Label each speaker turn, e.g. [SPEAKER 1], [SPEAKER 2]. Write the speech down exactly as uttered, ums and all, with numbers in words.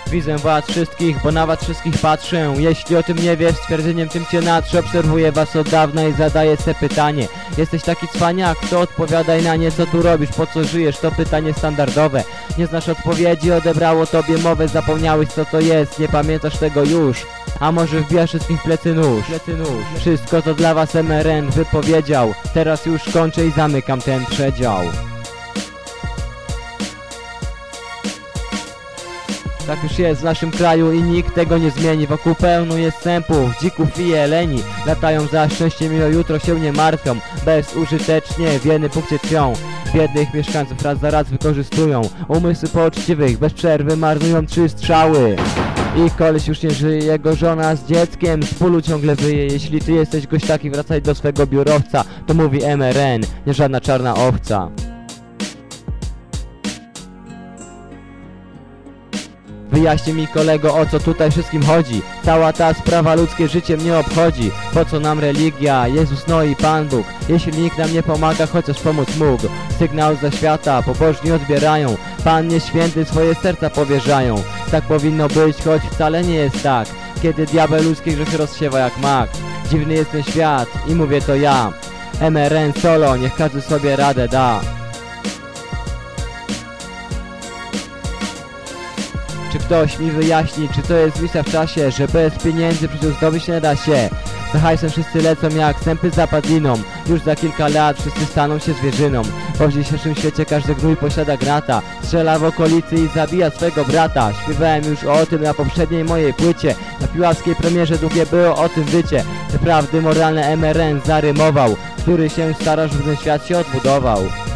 [SPEAKER 1] Widzę was wszystkich, bo na was wszystkich patrzę. Jeśli o tym nie wiesz, stwierdzeniem tym cię natrzę. Obserwuję was od dawna i zadaję se pytanie. Jesteś taki cwaniak, to odpowiadaj na nie. Co tu robisz, po co żyjesz, to pytanie standardowe. Nie znasz odpowiedzi, odebrało tobie mowę. Zapomniałeś co to jest, nie pamiętasz tego już. A może wbijasz wszystkim w plecy nóż? plecy nóż Wszystko to dla was M R N wypowiedział. Teraz już kończę i zamykam ten przedział. Tak już jest w naszym kraju i nikt tego nie zmieni. Wokół pełno jest sępów, dzików i jeleni. Latają za szczęściem i o jutro się nie martwią. Bezużytecznie w jednym punkcie tkwią. Biednych mieszkańców raz za raz wykorzystują. Umysły poczciwych bez przerwy marnują trzy strzały. Ich koleś już nie żyje, jego żona z dzieckiem z bólu ciągle wyje. Jeśli ty jesteś gość taki, wracaj do swego biurowca. To mówi M R N, nie żadna czarna owca. Wyjaśnij mi kolego, o co tutaj wszystkim chodzi. Cała ta sprawa ludzkie życie mnie obchodzi. Po co nam religia, Jezus no i Pan Bóg? Jeśli nikt nam nie pomaga, chociaż pomóc mógł. Sygnał ze świata pobożni odbierają. Pan nie święty swoje serca powierzają. Tak powinno być, choć wcale nie jest tak. Kiedy diabeł ludzkie grzechy rozsiewa jak mak. Dziwny jest ten świat i mówię to ja. M R N solo, niech każdy sobie radę da. Czy ktoś mi wyjaśni, czy to jest misja w czasie, że bez pieniędzy przecież zdobyć nie da się. Za hajsem wszyscy lecą jak sępy za padliną. Już za kilka lat wszyscy staną się zwierzyną. Bo w dzisiejszym świecie każdy gnój posiada gnata. Strzela w okolicy i zabija swego brata. Śpiewałem już o tym na poprzedniej mojej płycie. Na piławskiej premierze długie było o tym wycie. Te prawdy moralne M R N zarymował, który się stara, żeby ten świat się odbudował.